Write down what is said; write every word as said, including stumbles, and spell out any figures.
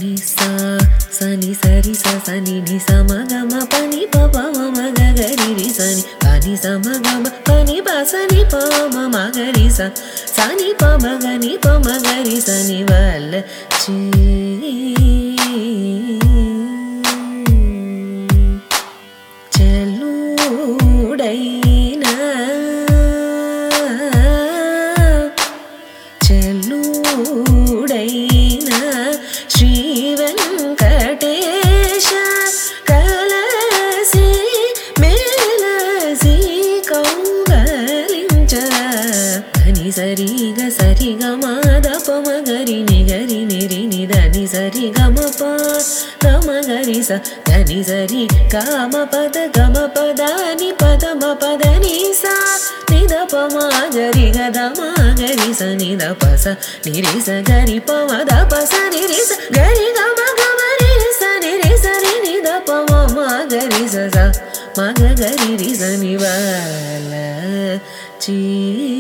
ni sa sa ni sa ri sa sa ni ni sa ma ga ma pa ni pa pa ma ma ga ga ri ri sa ni pa ni sa ma ga ma pa ni pa sa ni pa ma ma ga ri sa sa ni pa ma ga ni pa ma ga ri sa ni val chi చెలుడైనా చెలుడైనా Shri Venkatesha కలసి మేలసి కౌగలించ ధని సరిగ సరిగ మాద పమగరి నిగరి నిరి నిదని సరి గమ ప గమ గరి స ధని సరి గమ పద గమ పదని పద మ పద ని సా నిద ప మా గరి గద మా గరి స నిద ప స నిరి స గరి ప మ ద ప స నిరి స గరి గమ గమ రి స నిరి స రి నిద ప మ మ గరి స స మ గ గరి రి స ని వ ల చి